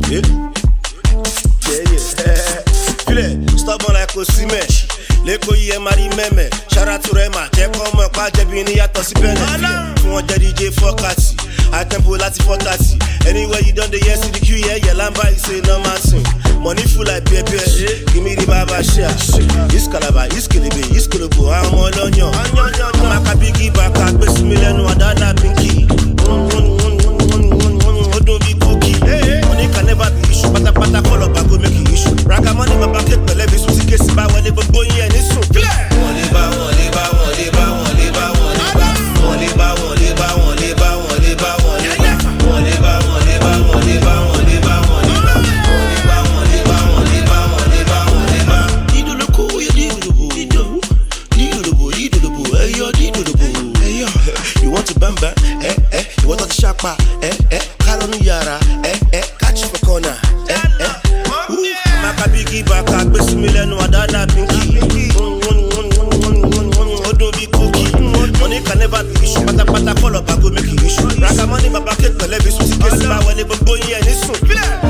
Stubborn like Osimhen. Leko ye mari meme. Shout out to Rema. Jẹ́ kọ́ mọ̀ pa jẹ̀bi ní yàtọ̀ sí bẹ́ẹ̀. Fún wọn jẹ́ DJ 440. High tempo láti 430. Anywhere you done the yes to the Q, yeah, lamba is a normal thing. Money full like pepe. Give me the baba share. This calabar, this kilibi, this kulubu. I'm all on you. I'm a biggie back. I'm a million wadana pinky. Don't be cookie. Money can never be issue. Pata pata call up and go make it issue. Raga money, my pocket, but let me see case by one but boy, and it's so clear. Money ba, money ba, money ba, money ba, money ba, money ba, money ba, money ba, money ba, money ba, money ba, money ba, money ba, money ba, money ba, money ba, money ba, money ba, money ba. Dido the cool, you dido the boo, dido the boo, hey yo, dido the boo, hey yo. You want to bamba, you want to shakpa, Kalonu yara, catch for corner, Maka biggie back, I bet million wadana pinky. Don't be cookie. Money can never be issue. Pata call up, I go make it issue. Raga money, my pocket, but let me see case by when they boy and it's so.